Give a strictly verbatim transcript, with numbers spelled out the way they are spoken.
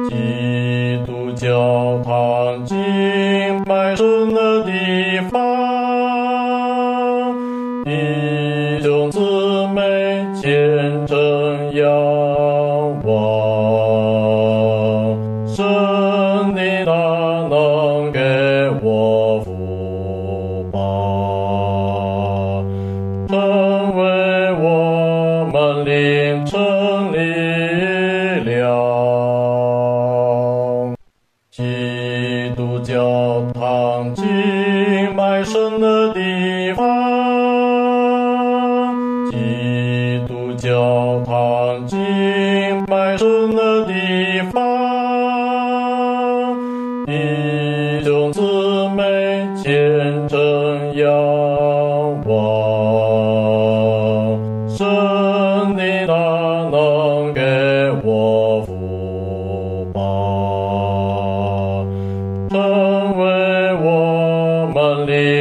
基督教堂敬拜神的地方，弟兄姊妹虔诚仰望，神的大能给我福报，成为我们灵城力量。基督教堂敬拜神的地方，基督教堂敬拜神的地方，弟兄姊妹虔诚仰望，神的大能给我福报，成为我们灵